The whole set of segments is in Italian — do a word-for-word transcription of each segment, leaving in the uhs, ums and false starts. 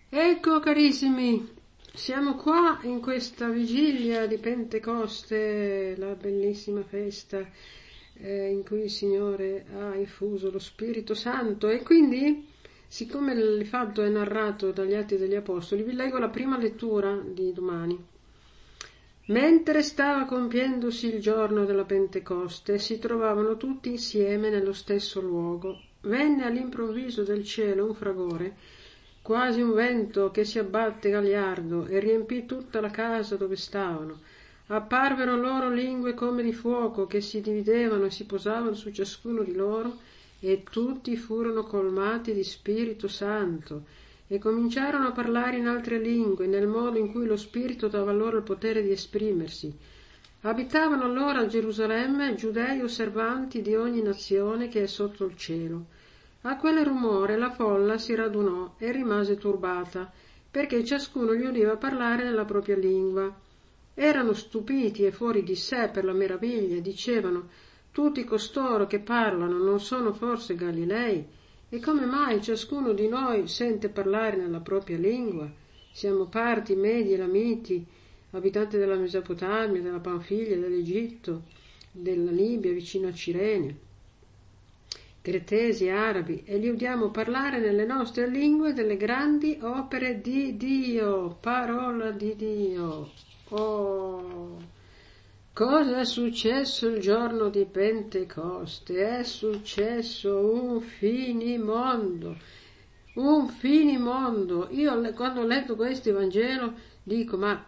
Ecco carissimi, siamo qua in questa vigilia di Pentecoste, la bellissima festa eh, in cui il Signore ha infuso lo Spirito Santo, e quindi, siccome il fatto è narrato dagli Atti degli Apostoli, vi leggo la prima lettura di domani. Mentre stava compiendosi il giorno della Pentecoste, si trovavano tutti insieme nello stesso luogo. Venne all'improvviso del cielo un fragore, quasi un vento che si abbatte gagliardo, e riempì tutta la casa dove stavano. Apparvero loro lingue come di fuoco che si dividevano e si posavano su ciascuno di loro, e tutti furono colmati di Spirito Santo e cominciarono a parlare in altre lingue, nel modo in cui lo Spirito dava loro il potere di esprimersi. Abitavano allora a Gerusalemme giudei osservanti di ogni nazione che è sotto il cielo. A quel rumore la folla si radunò e rimase turbata, perché ciascuno gli udiva parlare nella propria lingua. Erano stupiti e fuori di sé per la meraviglia, e dicevano: tutti costoro che parlano non sono forse Galilei? E come mai ciascuno di noi sente parlare nella propria lingua? Siamo parti, medi, elamiti, abitanti della Mesopotamia, della Panfilia, dell'Egitto, della Libia vicino a Cirene, cretesi, arabi, e li udiamo parlare nelle nostre lingue delle grandi opere di Dio, parola di Dio. Oh! Cosa è successo il giorno di Pentecoste? È successo un finimondo, un finimondo. Io quando ho letto questo Vangelo dico, ma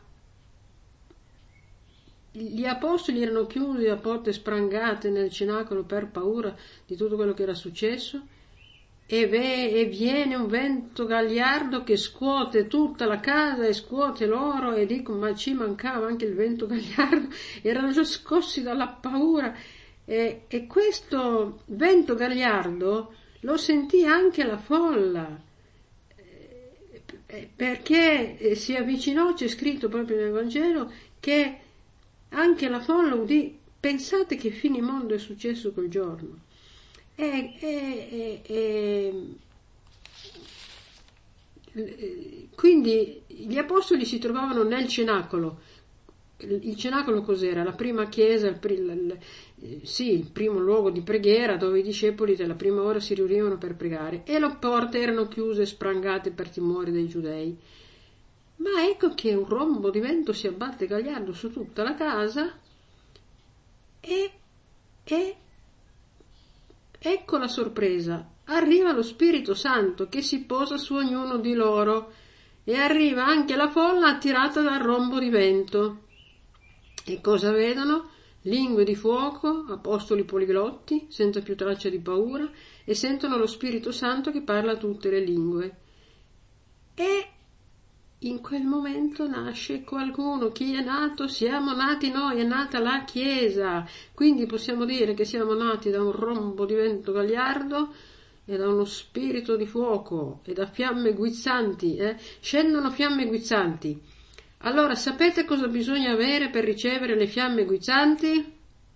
gli apostoli erano chiusi a porte sprangate nel cenacolo per paura di tutto quello che era successo, e, ve, e viene un vento gagliardo che scuote tutta la casa e scuote loro, e dico, ma ci mancava anche il vento gagliardo, erano già scossi dalla paura, e, e questo vento gagliardo lo sentì anche la folla, perché si avvicinò, c'è scritto proprio nel Vangelo, che anche la folla udì. Pensate che finimondo è successo quel giorno. E, e, e, e, quindi gli apostoli si trovavano nel cenacolo. Il cenacolo cos'era? La prima chiesa, il, il, il, sì, il primo luogo di preghiera dove i discepoli della prima ora si riunivano per pregare, e le porte erano chiuse e sprangate per timore dei giudei. Ma ecco che un rombo di vento si abbatte gagliardo su tutta la casa, e, e ecco la sorpresa, arriva lo Spirito Santo che si posa su ognuno di loro, e arriva anche la folla attirata dal rombo di vento. E cosa vedono? Lingue di fuoco, apostoli poliglotti, senza più traccia di paura, e sentono lo Spirito Santo che parla tutte le lingue. E in quel momento nasce qualcuno. Chi è nato? Siamo nati noi, è nata la Chiesa. Quindi possiamo dire che siamo nati da un rombo di vento gagliardo e da uno spirito di fuoco e da fiamme guizzanti. Eh? Scendono fiamme guizzanti. Allora, sapete cosa bisogna avere per ricevere le fiamme guizzanti?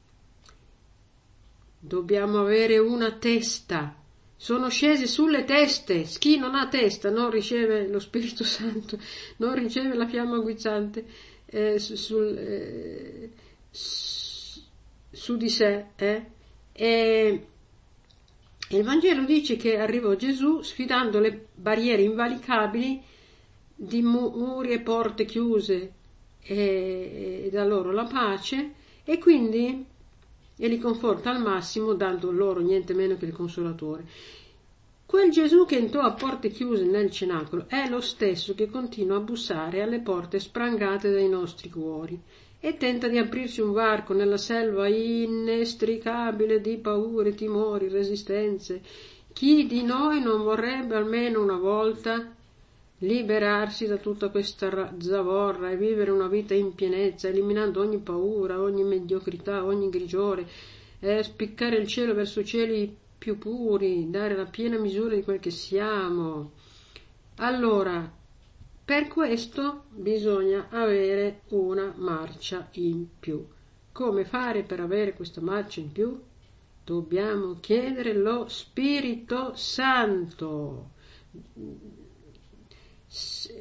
Dobbiamo avere una testa. Sono scesi sulle teste. Chi non ha testa non riceve lo Spirito Santo, non riceve la fiamma guizzante eh, sul, eh, su di sé. Eh? E il Vangelo dice che arrivò Gesù sfidando le barriere invalicabili di muri e porte chiuse, e, e dà loro la pace, e quindi e li conforta al massimo, dando loro niente meno che il Consolatore. Quel Gesù che entrò a porte chiuse nel cenacolo è lo stesso che continua a bussare alle porte sprangate dai nostri cuori e tenta di aprirsi un varco nella selva inestricabile di paure, timori, resistenze. Chi di noi non vorrebbe almeno una volta liberarsi da tutta questa zavorra e vivere una vita in pienezza, eliminando ogni paura, ogni mediocrità, ogni grigiore, eh, spiccare il cielo verso cieli più puri, dare la piena misura di quel che siamo. Allora, per questo bisogna avere una marcia in più. Come fare per avere questa marcia in più? Dobbiamo chiedere lo Spirito Santo.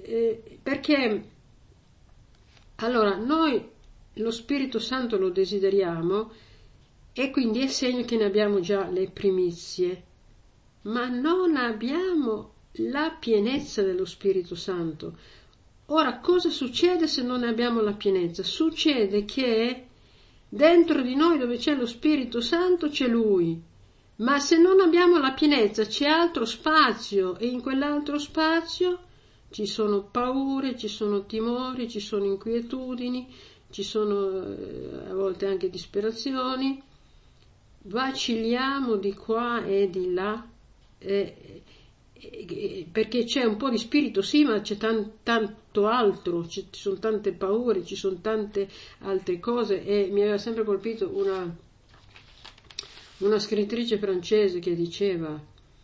eh, perché allora noi lo Spirito Santo lo desideriamo e quindi è segno che ne abbiamo già le primizie, ma non abbiamo la pienezza dello Spirito Santo. Ora, cosa succede se non ne abbiamo la pienezza? Succede che dentro di noi dove c'è lo Spirito Santo c'è Lui, ma se non abbiamo la pienezza c'è altro spazio e in quell'altro spazio ci sono paure, ci sono timori, ci sono inquietudini, ci sono eh, a volte anche disperazioni, vacilliamo di qua e di là, eh, eh, perché c'è un po' di spirito, sì, ma c'è tan, tanto altro, ci sono tante paure, ci sono tante altre cose, e mi aveva sempre colpito una, una scrittrice francese che diceva: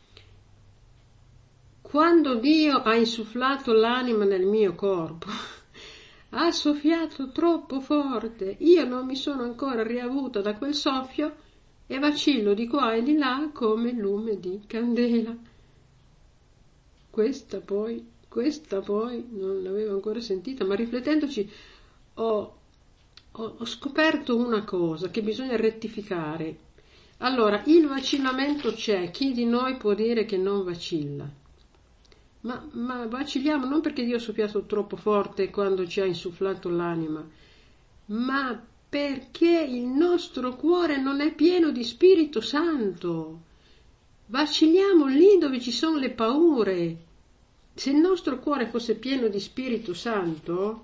quando Dio ha insufflato l'anima nel mio corpo, ha soffiato troppo forte, io non mi sono ancora riavuta da quel soffio e vacillo di qua e di là come lume di candela. Questa poi, questa poi non l'avevo ancora sentita, ma riflettendoci ho, ho, ho scoperto una cosa che bisogna rettificare. Allora, il vacillamento c'è, chi di noi può dire che non vacilla? Ma, ma vacilliamo non perché Dio ha soffiato troppo forte quando ci ha insufflato l'anima, ma perché il nostro cuore non è pieno di Spirito Santo. Vacilliamo lì dove ci sono le paure. Se il nostro cuore fosse pieno di Spirito Santo,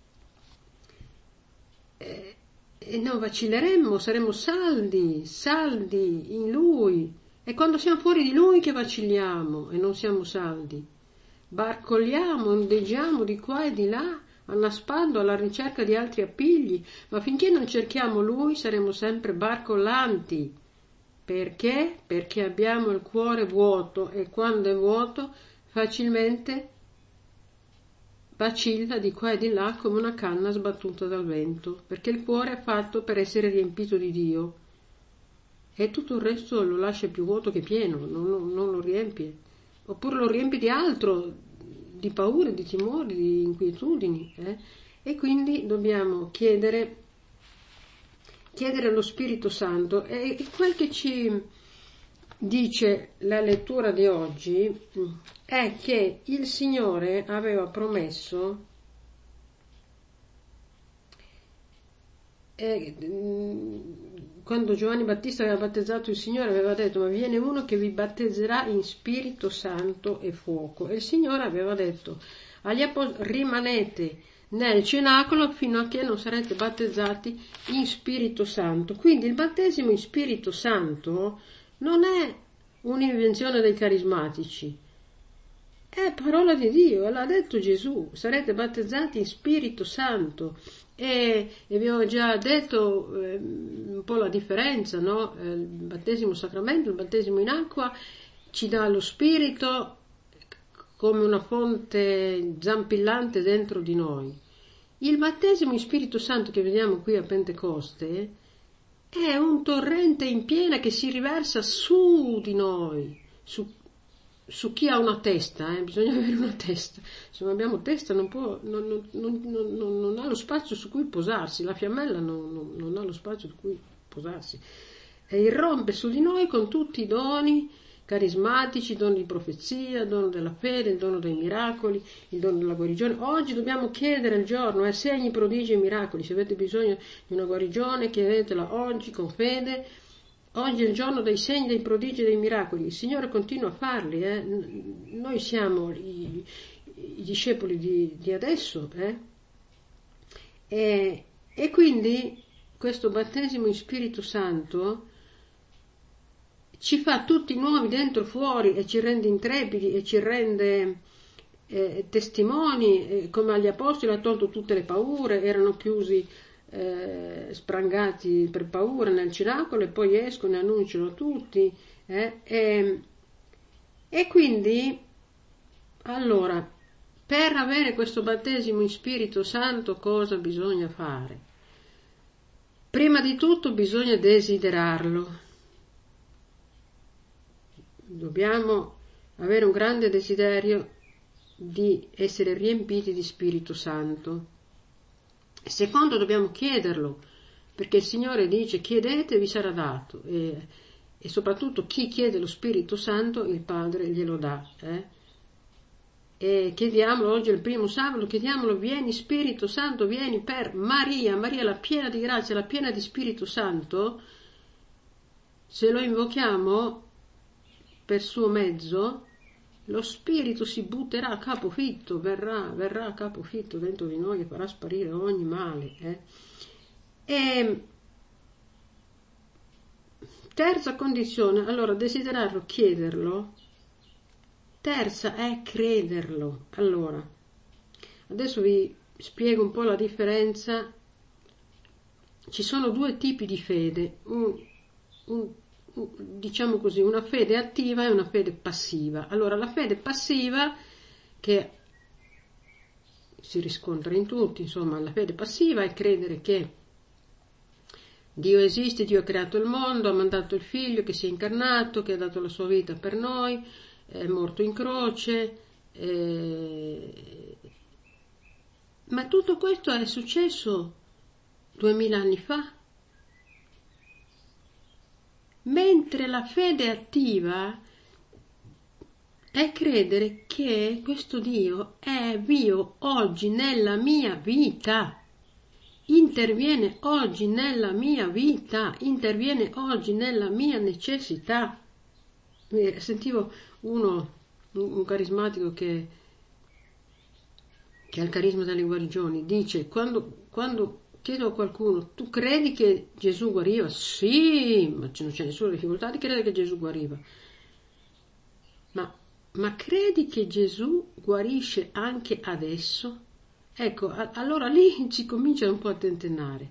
eh, eh, non vacilleremmo, saremmo saldi, saldi in Lui. È quando siamo fuori di Lui che vacilliamo e non siamo saldi. Barcolliamo, ondeggiamo di qua e di là, annaspando alla ricerca di altri appigli, ma finché non cerchiamo Lui saremo sempre barcollanti. Perché? Perché abbiamo il cuore vuoto, e quando è vuoto facilmente vacilla di qua e di là come una canna sbattuta dal vento, perché il cuore è fatto per essere riempito di Dio e tutto il resto lo lascia più vuoto che pieno, non, non lo riempie. Oppure lo riempi di altro, di paure, di timori, di inquietudini, eh? E quindi dobbiamo chiedere, chiedere allo Spirito Santo. E quel che ci dice la lettura di oggi è che il Signore aveva promesso eh, quando Giovanni Battista aveva battezzato il Signore, aveva detto: ma viene uno che vi battezzerà in Spirito Santo e fuoco. E il Signore aveva detto agli apostoli: rimanete nel cenacolo fino a che non sarete battezzati in Spirito Santo. Quindi il battesimo in Spirito Santo non è un'invenzione dei carismatici, è parola di Dio, l'ha detto Gesù: sarete battezzati in Spirito Santo. E, e vi ho già detto eh, un po' la differenza, no? Eh, il battesimo sacramento, il battesimo in acqua ci dà lo Spirito come una fonte zampillante dentro di noi. Il battesimo in Spirito Santo che vediamo qui a Pentecoste è un torrente in piena che si riversa su di noi, su su chi ha una testa, eh? Bisogna avere una testa. Se non abbiamo testa non, può, non, non, non, non, non ha lo spazio su cui posarsi, la fiammella non, non, non ha lo spazio su cui posarsi, e irrompe su di noi con tutti i doni carismatici, dono di profezia, il dono della fede, il dono dei miracoli, il dono della guarigione. Oggi dobbiamo chiedere il giorno, eh, segni, prodigi e miracoli. Se avete bisogno di una guarigione, chiedetela oggi con fede. Oggi è il giorno dei segni, dei prodigi e dei miracoli. Il Signore continua a farli. Eh. Noi siamo i, i discepoli di, di adesso. Eh. E, e quindi questo battesimo in Spirito Santo ci fa tutti nuovi dentro e fuori, e ci rende intrepidi e ci rende eh, testimoni, eh, come agli apostoli ha tolto tutte le paure, erano chiusi, eh, sprangati per paura nel cenacolo, e poi escono e annunciano a tutti. Eh, e, e quindi, allora, per avere questo battesimo in Spirito Santo cosa bisogna fare? Prima di tutto bisogna desiderarlo. Dobbiamo avere un grande desiderio di essere riempiti di Spirito Santo. Secondo, dobbiamo chiederlo, perché il Signore dice: chiedete e vi sarà dato, e, e soprattutto chi chiede lo Spirito Santo il Padre glielo dà. Eh? E chiediamolo, oggi è il primo sabato, chiediamolo: vieni Spirito Santo, vieni per Maria, Maria la piena di grazia, la piena di Spirito Santo. Se lo invochiamo per suo mezzo, lo Spirito si butterà a capofitto, verrà, verrà a capofitto dentro di noi e farà sparire ogni male. Eh? E terza condizione, allora, desiderarlo, chiederlo. Terza è crederlo. Allora, adesso vi spiego un po' la differenza. Ci sono due tipi di fede, un, un, un, diciamo così, una fede attiva e una fede passiva. Allora, la fede passiva, che si riscontra in tutti, insomma, la fede passiva è credere che Dio esiste, Dio ha creato il mondo, ha mandato il Figlio che si è incarnato, che ha dato la sua vita per noi, è morto in croce, eh... ma tutto questo è successo duemila anni fa. Mentre la fede attiva è credere che questo Dio è vivo oggi nella mia vita, interviene oggi nella mia vita, interviene oggi nella mia necessità. Sentivo uno, un carismatico che, che ha il carisma delle guarigioni, dice: quando, quando chiedo a qualcuno: tu credi che Gesù guariva? Sì, ma non c'è nessuna difficoltà di credere che Gesù guariva. Ma, ma credi che Gesù guarisce anche adesso? Ecco, a, allora lì ci comincia un po' a tentennare.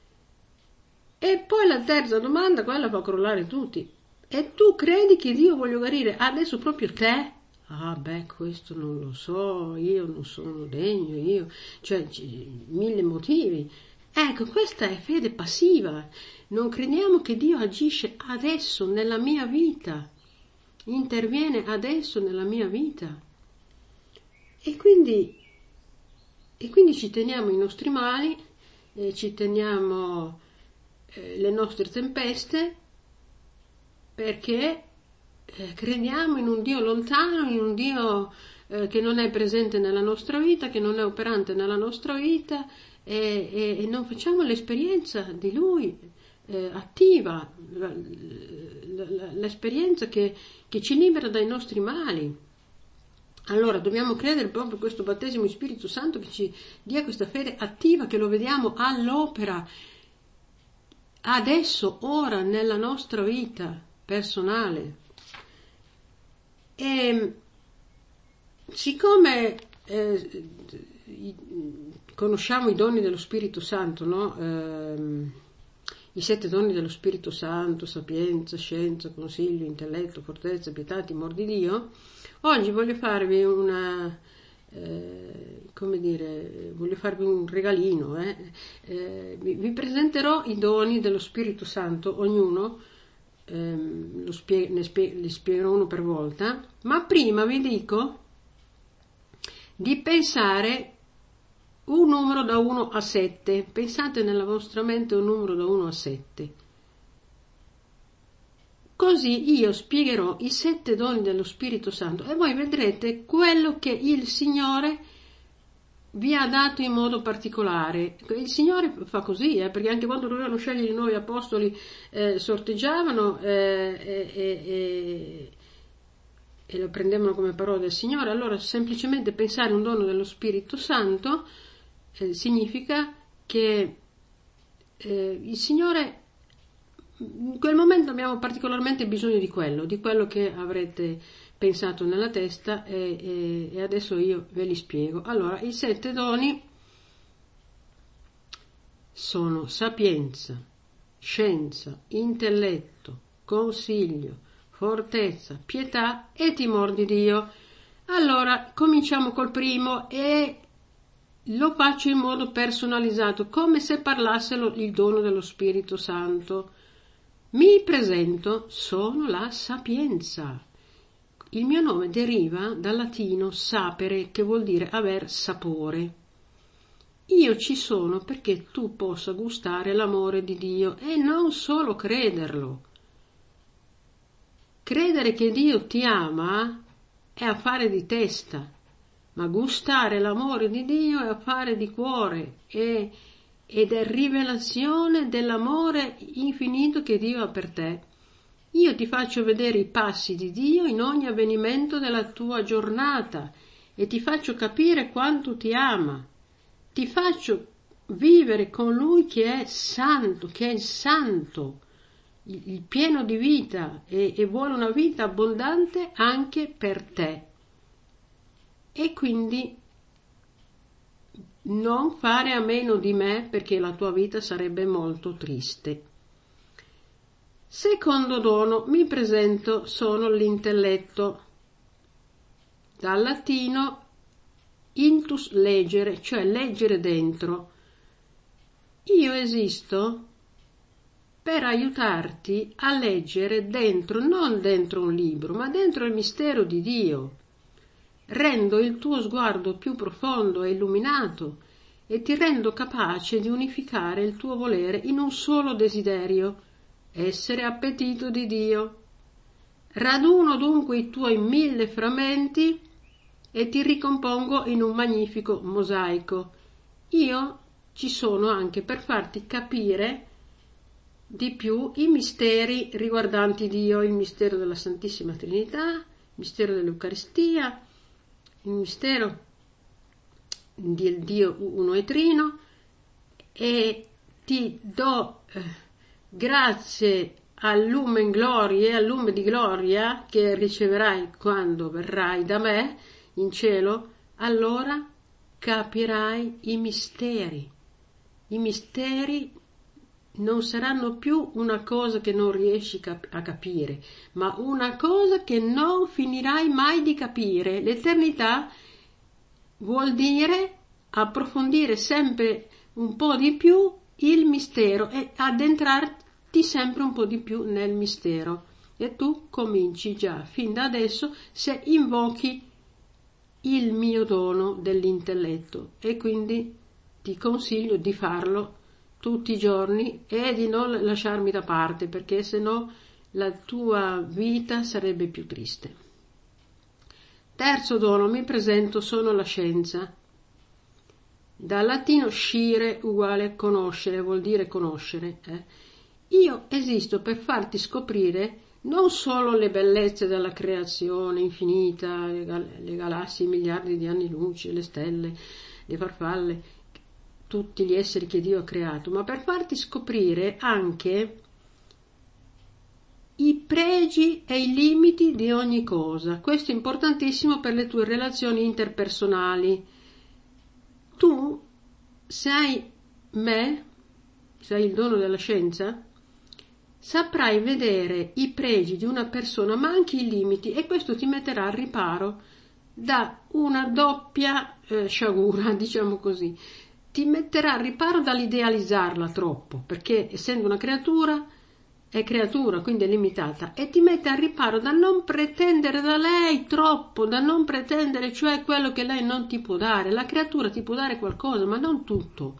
E poi la terza domanda, quella fa crollare tutti: e tu credi che Dio voglia guarire adesso proprio te? Ah, beh, questo non lo so, io non sono degno, io, cioè, mille motivi. Ecco, questa è fede passiva. Non crediamo che Dio agisce adesso nella mia vita, interviene adesso nella mia vita. E quindi, e quindi ci teniamo i nostri mali, eh, ci teniamo eh, le nostre tempeste, perché eh, crediamo in un Dio lontano, in un Dio eh, che non è presente nella nostra vita, che non è operante nella nostra vita, e, e, e non facciamo l'esperienza di Lui eh, attiva, l'esperienza che, che ci libera dai nostri mali. Allora dobbiamo credere proprio in questo battesimo di Spirito Santo che ci dia questa fede attiva, che lo vediamo all'opera adesso, ora, nella nostra vita personale. E siccome eh, conosciamo i doni dello Spirito Santo, no? Eh, i sette doni dello Spirito Santo: sapienza, scienza, consiglio, intelletto, fortezza, pietà, timore di Dio, oggi voglio farvi una eh, come dire, voglio farvi un regalino, eh? Eh, vi, vi presenterò i doni dello Spirito Santo, ognuno ehm, lo spie- ne spie- li spiegherò uno per volta, ma prima vi dico di pensare un numero da uno a sette. Pensate nella vostra mente un numero da uno a sette. Così io spiegherò i sette doni dello Spirito Santo e voi vedrete quello che il Signore vi ha dato in modo particolare. Il Signore fa così, eh, perché anche quando dovevano scegliere i nuovi apostoli eh, sorteggiavano eh, e, e, e lo prendevano come parola del Signore. Allora semplicemente pensare un dono dello Spirito Santo eh, significa che eh, il Signore, in quel momento abbiamo particolarmente bisogno di quello, di quello che avrete pensato nella testa, e, e, e adesso io ve li spiego. Allora, i sette doni sono sapienza, scienza, intelletto, consiglio, fortezza, pietà e timore di Dio. Allora, cominciamo col primo e lo faccio in modo personalizzato, come se parlasse il dono dello Spirito Santo. Mi presento, sono la sapienza. il mio nome deriva dal latino sapere, che vuol dire aver sapore. Io ci sono perché tu possa gustare l'amore di Dio e non solo crederlo. Credere che Dio ti ama è affare di testa, ma gustare l'amore di Dio è affare di cuore e, ed è rivelazione dell'amore infinito che Dio ha per te. Io ti faccio vedere i passi di Dio in ogni avvenimento della tua giornata e ti faccio capire quanto ti ama. Ti faccio vivere con Lui che è santo, che è il santo, il, il pieno di vita e, e vuole una vita abbondante anche per te. E quindi non fare a meno di me perché la tua vita sarebbe molto triste. Secondo dono, mi presento, sono l'intelletto. Dal latino intus leggere, cioè leggere dentro. Io esisto per aiutarti a leggere dentro, non dentro un libro, ma dentro il mistero di Dio. Rendo il tuo sguardo più profondo e illuminato e ti rendo capace di unificare il tuo volere in un solo desiderio, essere appetito di Dio. Raduno dunque i tuoi mille frammenti e ti ricompongo in un magnifico mosaico. Io ci sono anche per farti capire di più i misteri riguardanti Dio, il mistero della Santissima Trinità, il mistero dell'Eucaristia, il mistero del Dio uno e trino, e ti do eh, grazie al lumen gloria e al lume di gloria che riceverai quando verrai da me in cielo. Allora capirai i misteri. I misteri non saranno più una cosa che non riesci cap- a capire, ma una cosa che non finirai mai di capire. L'eternità vuol dire approfondire sempre un po' di più il mistero e addentrarti sempre un po' di più nel mistero. E tu cominci già fin da adesso se invochi il mio dono dell'intelletto, e quindi ti consiglio di farlo tutti i giorni e di non lasciarmi da parte, perché se no la tua vita sarebbe più triste. Terzo dono, mi presento, sono la scienza. Dal latino scire uguale conoscere, vuol dire conoscere. Eh? Io esisto per farti scoprire non solo le bellezze della creazione infinita, le, gal- le galassie, miliardi di anni luce, le stelle, le farfalle, tutti gli esseri che Dio ha creato, ma per farti scoprire anche i pregi e i limiti di ogni cosa. Questo è importantissimo per le tue relazioni interpersonali. Tu, se hai me, se hai il dono della scienza, saprai vedere i pregi di una persona, ma anche i limiti, e questo ti metterà al riparo da una doppia eh, sciagura, diciamo così. Ti metterà al riparo dall'idealizzarla troppo, perché essendo una creatura è creatura, quindi è limitata, e ti mette al riparo da non pretendere da lei troppo, da non pretendere cioè quello che lei non ti può dare. La creatura ti può dare qualcosa, ma non tutto.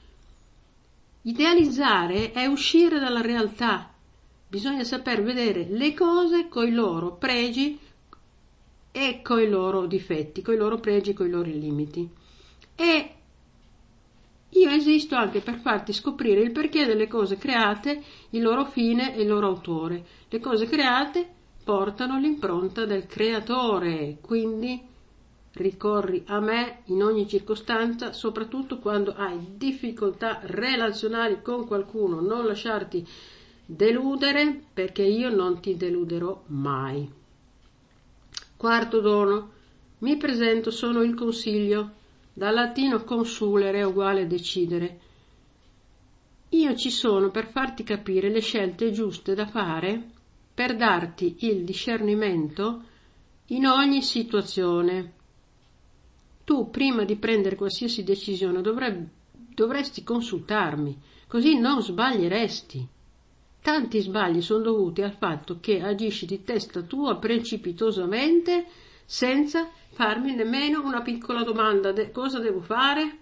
Idealizzare è uscire dalla realtà. Bisogna saper vedere le cose coi loro pregi e coi loro difetti, coi loro pregi e coi loro limiti. E io esisto anche per farti scoprire il perché delle cose create, il loro fine e il loro autore. Le cose create portano l'impronta del creatore, quindi ricorri a me in ogni circostanza, soprattutto quando hai difficoltà relazionali con qualcuno. Non lasciarti deludere, perché io non ti deluderò mai. Quarto dono, mi presento, sono il consiglio. Dal latino consulere è uguale decidere. Io ci sono per farti capire le scelte giuste da fare, per darti il discernimento in ogni situazione. Tu, prima di prendere qualsiasi decisione, dovrai, dovresti consultarmi, così non sbaglieresti. tanti sbagli sono dovuti al fatto che agisci di testa tua precipitosamente senza farmi nemmeno una piccola domanda: de- cosa devo fare?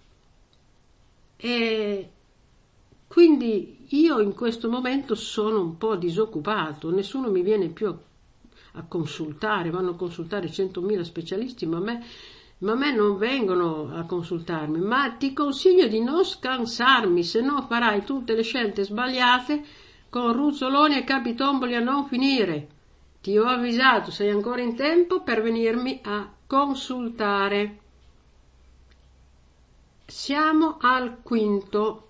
E quindi io in questo momento sono un po' disoccupato, nessuno mi viene più a, a consultare, vanno a consultare centomila specialisti, ma a me ma a me non vengono a consultarmi. Ma ti consiglio di non scansarmi, se no farai tutte le scelte sbagliate con ruzzoloni e capitomboli a non finire. Ti ho avvisato, sei ancora in tempo per venirmi a consultare. Siamo al quinto.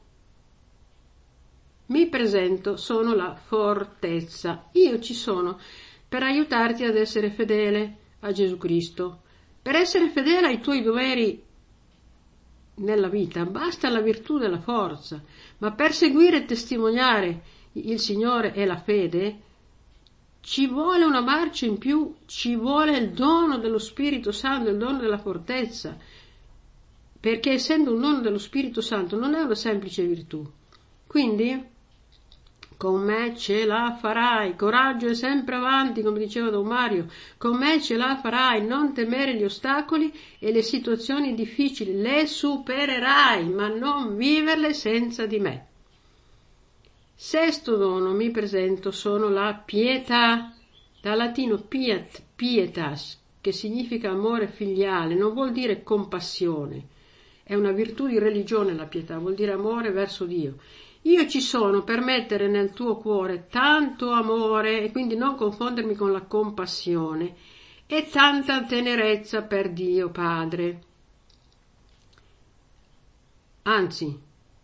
Mi presento, sono la fortezza. Io ci sono per aiutarti ad essere fedele a Gesù Cristo. Per essere fedele ai tuoi doveri nella vita basta la virtù della forza, ma per seguire e testimoniare il Signore e la fede ci vuole una marcia in più, ci vuole il dono dello Spirito Santo, il dono della fortezza, perché essendo un dono dello Spirito Santo non è una semplice virtù. Quindi con me ce la farai, coraggio e sempre avanti, come diceva Don Mario, con me ce la farai, non temere gli ostacoli e le situazioni difficili, le supererai, ma non viverle senza di me. Sesto dono, mi presento, sono la pietà, dal latino piet, pietas, che significa amore filiale, non vuol dire compassione, è una virtù di religione la pietà, vuol dire amore verso Dio. Io ci sono per mettere nel tuo cuore tanto amore, e quindi non confondermi con la compassione, e tanta tenerezza per Dio Padre. Anzi,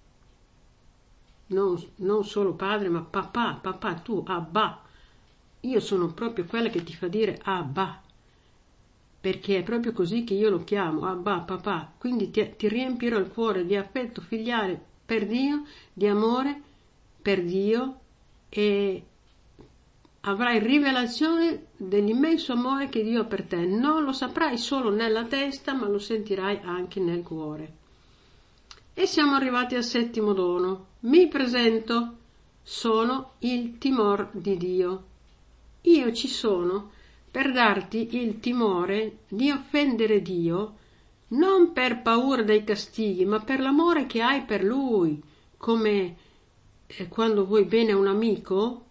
non, non solo Padre, ma papà, papà, tu, Abba. Io sono proprio quella che ti fa dire Abba, perché è proprio così che io lo chiamo, Abba, papà. Quindi ti, ti riempirò il cuore di affetto filiale per Dio, di amore per Dio, e avrai rivelazione dell'immenso amore che Dio ha per te. Non lo saprai solo nella testa, ma lo sentirai anche nel cuore. E siamo arrivati al settimo dono. Mi presento, sono il timor di Dio. Io ci sono per darti il timore di offendere Dio, non per paura dei castighi, ma per l'amore che hai per Lui, come eh, quando vuoi bene a un amico,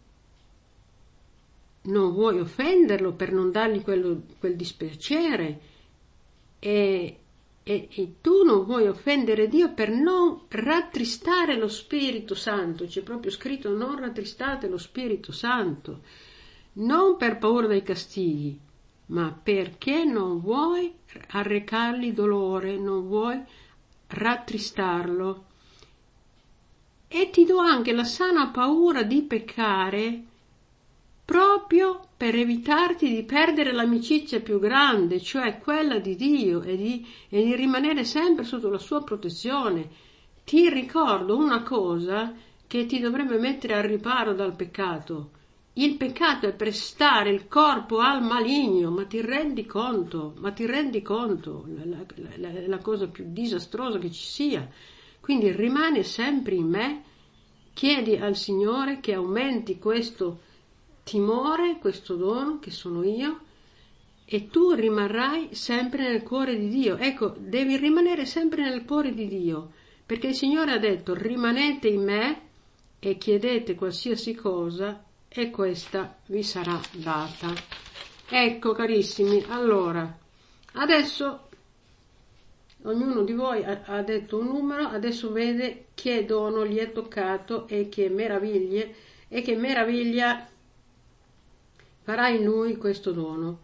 non vuoi offenderlo per non dargli quello, quel dispiacere, e, e, e tu non vuoi offendere Dio per non rattristare lo Spirito Santo, c'è proprio scritto non rattristate lo Spirito Santo, non per paura dei castighi, ma perché non vuoi arrecargli dolore, non vuoi rattristarlo. E ti do anche la sana paura di peccare proprio per evitarti di perdere l'amicizia più grande, cioè quella di Dio, e di, e di rimanere sempre sotto la sua protezione. Ti ricordo una cosa che ti dovrebbe mettere al riparo dal peccato. Il peccato è prestare il corpo al maligno, ma ti rendi conto, ma ti rendi conto, la, la, la, la cosa più disastrosa che ci sia. Quindi rimane sempre in me, chiedi al Signore che aumenti questo timore, questo dono che sono io, e tu rimarrai sempre nel cuore di Dio. Ecco, devi rimanere sempre nel cuore di Dio, perché il Signore ha detto rimanete in me e chiedete qualsiasi cosa e questa vi sarà data. Ecco carissimi, allora adesso ognuno di voi ha, ha detto un numero, adesso vede che dono gli è toccato e che meraviglie e che meraviglia farà in lui questo dono.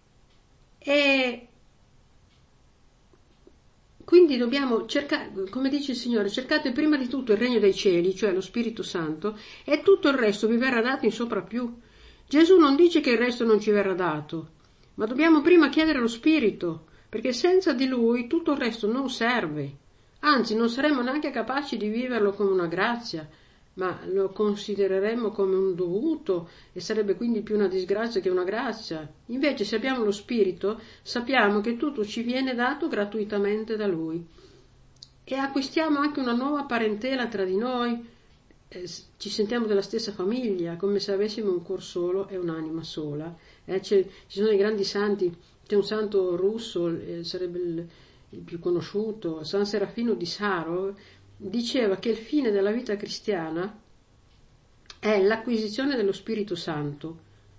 E quindi dobbiamo cercare, come dice il Signore, cercate prima di tutto il regno dei cieli, cioè lo Spirito Santo, e tutto il resto vi verrà dato in soprappiù. Gesù non dice che il resto non ci verrà dato, ma dobbiamo prima chiedere lo Spirito, perché senza di Lui tutto il resto non serve. Anzi, non saremmo neanche capaci di viverlo come una grazia, ma lo considereremmo come un dovuto e sarebbe quindi più una disgrazia che una grazia. Invece, se abbiamo lo Spirito, sappiamo che tutto ci viene dato gratuitamente da Lui e acquistiamo anche una nuova parentela tra di noi, eh, ci sentiamo della stessa famiglia, come se avessimo un cuor solo e un'anima sola. Eh, ci sono i grandi santi, c'è un santo russo, eh, sarebbe il, il più conosciuto, San Serafino di Sarov, diceva che il fine della vita cristiana è l'acquisizione dello Spirito Santo.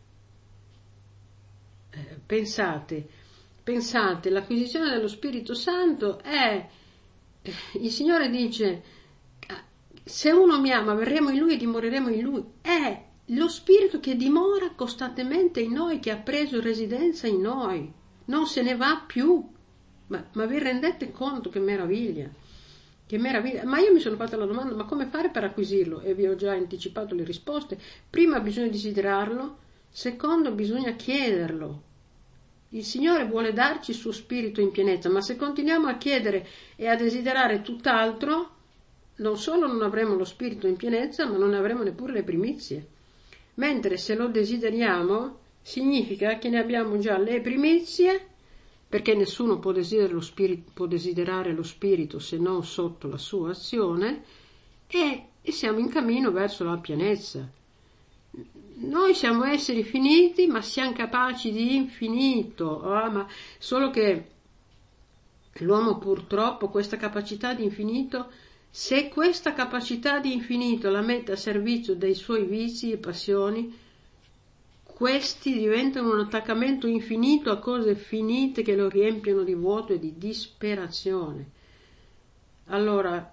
Eh, pensate, pensate, l'acquisizione dello Spirito Santo è, il Signore dice, se uno mi ama verremo in Lui e dimoreremo in Lui, è lo Spirito che dimora costantemente in noi, che ha preso residenza in noi, non se ne va più. Ma, ma vi rendete conto che meraviglia? Che meraviglia! Ma io mi sono fatta la domanda, ma come fare per acquisirlo? E vi ho già anticipato le risposte. Prima bisogna desiderarlo, secondo bisogna chiederlo. Il Signore vuole darci il suo Spirito in pienezza, ma se continuiamo a chiedere e a desiderare tutt'altro, non solo non avremo lo Spirito in pienezza, ma non avremo neppure le primizie. Mentre se lo desideriamo, significa che ne abbiamo già le primizie, perché nessuno può desiderare lo spirito, può desiderare lo spirito se non sotto la sua azione, e, e siamo in cammino verso la pienezza. Noi siamo esseri finiti, ma siamo capaci di infinito, oh, ma solo che l'uomo purtroppo questa capacità di infinito, se questa capacità di infinito la mette a servizio dei suoi vizi e passioni, questi diventano un attaccamento infinito a cose finite che lo riempiono di vuoto e di disperazione. Allora,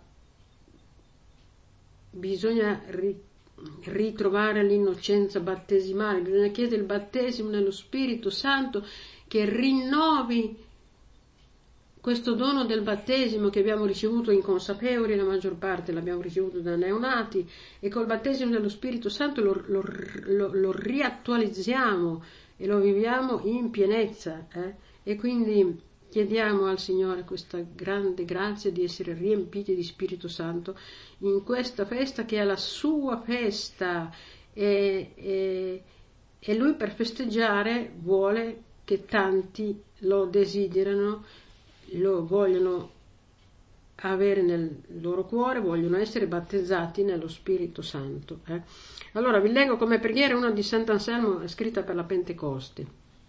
bisogna ritrovare l'innocenza battesimale, bisogna chiedere il battesimo nello Spirito Santo che rinnovi questo dono del battesimo che abbiamo ricevuto inconsapevoli, la maggior parte l'abbiamo ricevuto da neonati, e col battesimo dello Spirito Santo lo, lo, lo, lo riattualizziamo e lo viviamo in pienezza. Eh? E quindi chiediamo al Signore questa grande grazia di essere riempiti di Spirito Santo in questa festa che è la sua festa, e, e, e Lui per festeggiare vuole che tanti lo desiderano, lo vogliono avere nel loro cuore, vogliono essere battezzati nello Spirito Santo. Eh? Allora vi leggo come preghiera una di Sant'Anselmo scritta per la Pentecoste.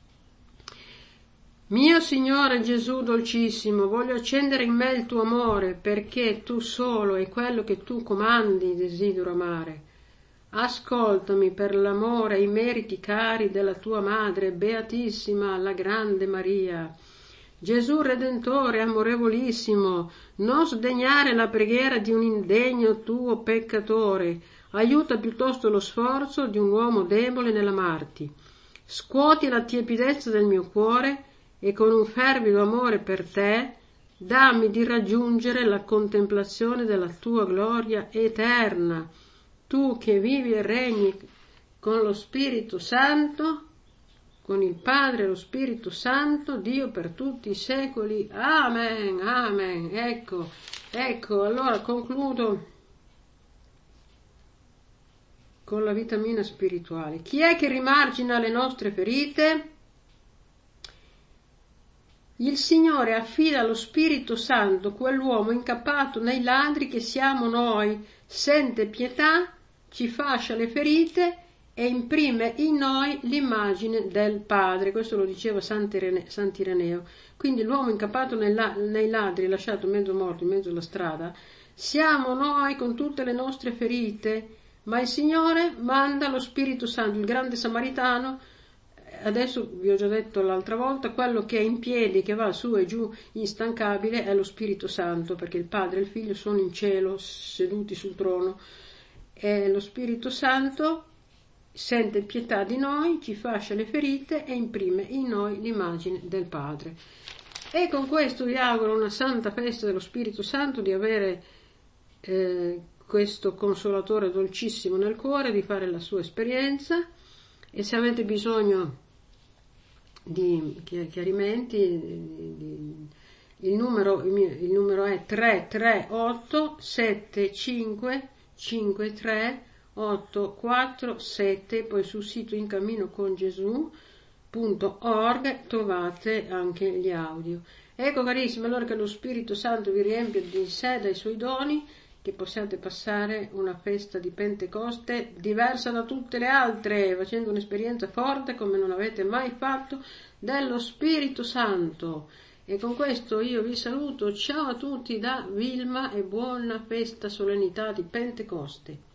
Mio Signore Gesù dolcissimo, voglio accendere in me il tuo amore, perché tu solo e quello che tu comandi desidero amare. Ascoltami per l'amore e i meriti cari della tua Madre, Beatissima, la Grande Maria. Gesù Redentore amorevolissimo, non sdegnare la preghiera di un indegno tuo peccatore, aiuta piuttosto lo sforzo di un uomo debole nell'amarti. Scuoti la tiepidezza del mio cuore e con un fervido amore per te dammi di raggiungere la contemplazione della tua gloria eterna, tu che vivi e regni con lo Spirito Santo, con il Padre e lo Spirito Santo, Dio per tutti i secoli. Amen, amen. Ecco, ecco, allora concludo con la vitamina spirituale. Chi è che rimargina le nostre ferite? Il Signore affida allo Spirito Santo quell'uomo incappato nei ladri che siamo noi, sente pietà, ci fascia le ferite e imprime in noi l'immagine del Padre. Questo lo diceva Sant'Ireneo. Quindi l'uomo incappato nei ladri, lasciato mezzo morto in mezzo alla strada, siamo noi con tutte le nostre ferite, ma il Signore manda lo Spirito Santo, il grande Samaritano. Adesso vi ho già detto l'altra volta, quello che è in piedi, che va su e giù instancabile, è lo Spirito Santo, perché il Padre e il Figlio sono in cielo seduti sul trono, e lo Spirito Santo sente pietà di noi, ci fascia le ferite e imprime in noi l'immagine del Padre. E con questo vi auguro una santa festa dello Spirito Santo, di avere eh, questo Consolatore dolcissimo nel cuore, di fare la sua esperienza. E se avete bisogno di chiarimenti, di, di, il, numero, il, mio, il numero è tre tre otto sette cinque cinque tre otto quattro sette, poi sul sito incaminocongesù punto org trovate anche gli audio. Ecco carissimi, allora che lo Spirito Santo vi riempie di sé, dai suoi doni, che possiate passare una festa di Pentecoste diversa da tutte le altre, facendo un'esperienza forte come non avete mai fatto dello Spirito Santo. E con questo io vi saluto, ciao a tutti da Vilma e buona festa solennità di Pentecoste.